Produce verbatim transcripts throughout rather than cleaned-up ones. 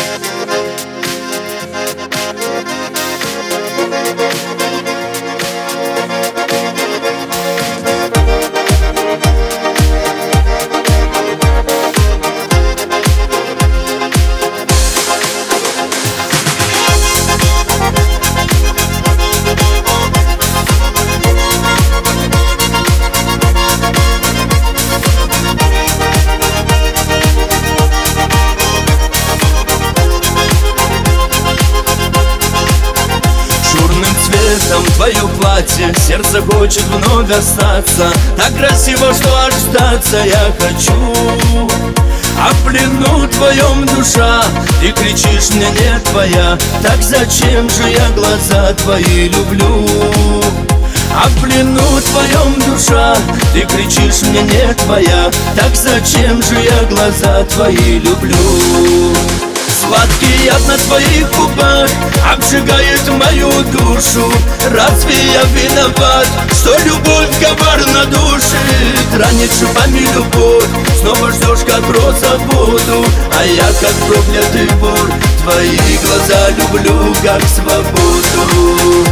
Твое платье, сердце хочет вновь остаться. Так красиво, что аж сдаться я хочу. А в плену твоем душа, ты кричишь мне не твоя. Так зачем же я глаза твои люблю? А в плену твоем душа, ты кричишь мне не твоя. Так зачем же я глаза твои люблю? Сладкий яд на твоих губах обжигает мою душу. Разве я виноват, что любовь коварно душит? Ранит шипами любовь, снова ждешь, как рот забуду. А я, как проклятый вор, твои глаза люблю, как свободу.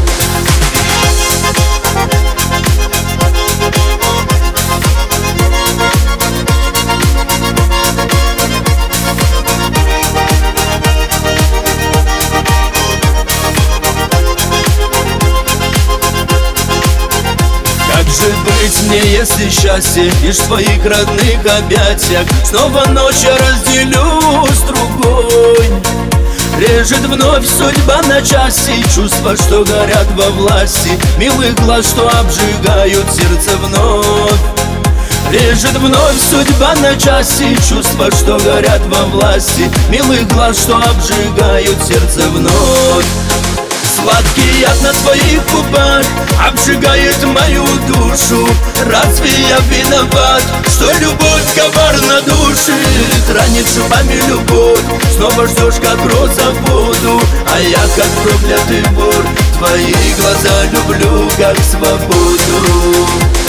Как же быть мне, если счастье лишь в твоих родных объятиях? Снова ночь я разделю с другой. Режет вновь судьба на части, чувства, что горят во власти милых глаз, что обжигают сердце вновь. Режет вновь судьба на части, чувства, что горят во власти милых глаз, что обжигают сердце вновь. Сладкий яд на твоих губах обжигает мою душу. Разве я виноват, что любовь коварно душит? Ранит шипами любовь, снова ждешь, как рот забуду. А я, как проклятый вор, твои глаза люблю, как свободу.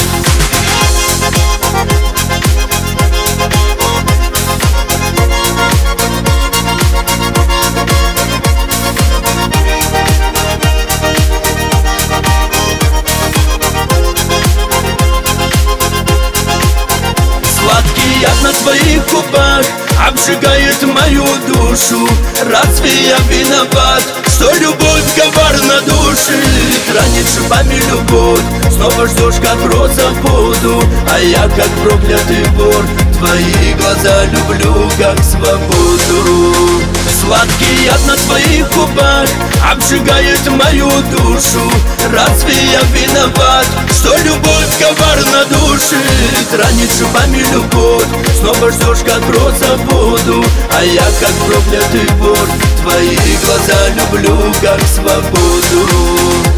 Яд на твоих губах обжигает мою душу. Разве я виноват, что любовь коварно душит? Ранит шипами любовь, снова ждешь, как рот забуду. А я, как проклятый вор, твои глаза люблю, как свободу. Сладкий яд на твоих губах обжигает мою душу. Разве я виноват, что любовь коварно душит? Ранит шипами любовь, снова ждешь, как рот забуду. А я, как проклятый вор, твои глаза люблю, как свободу.